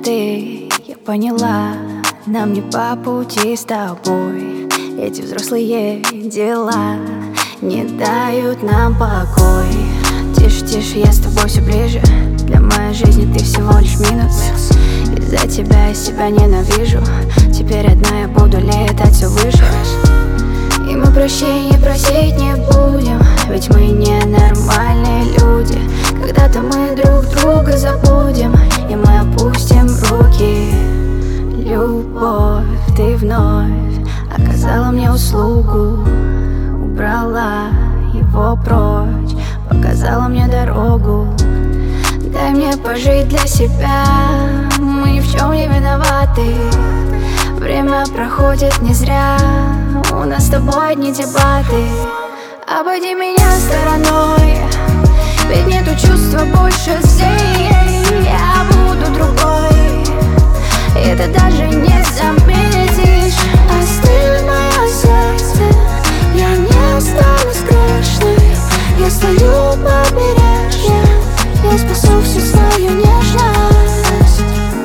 мечты. Я поняла, нам не по пути с тобой. Эти взрослые дела не дают нам покой. Тише, тише, я с тобой все ближе. Для моей жизни ты всего лишь минус. Из-за тебя я себя ненавижу. Теперь одна я буду летать все выше. И мы прощения просить не будем, ведь мы не нормальные люди. Когда-то мы друг друга забудем, и мы опустим руки. Любовь, ты вновь оказала мне услугу. Убрала его прочь, показала мне дорогу. Дай мне пожить для себя, мы ни в чем не виноваты. Время проходит не зря, у нас с тобой одни дебаты. Обойди меня стороной, ведь нету чувства больше здесь. Я буду другой, и ты даже не заметишь. Остыло мое сердце, я не останусь грешной. Я стою у побережья, я спасу всю свою нежность.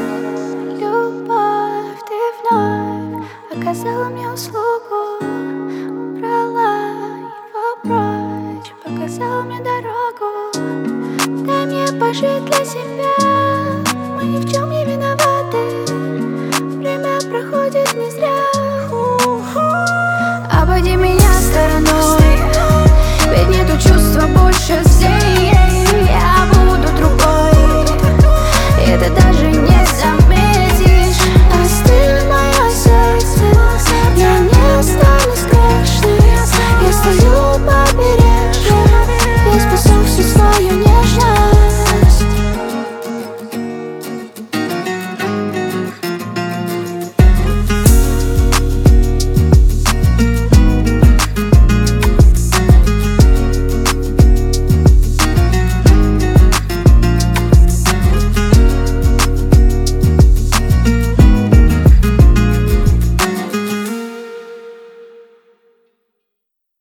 Любовь, ты вновь оказала мне услугу. Убрала его прочь, показала мне дорогу. Дай мне пожить для себя, мы ни в чем не виноваты. Время проходит не зря.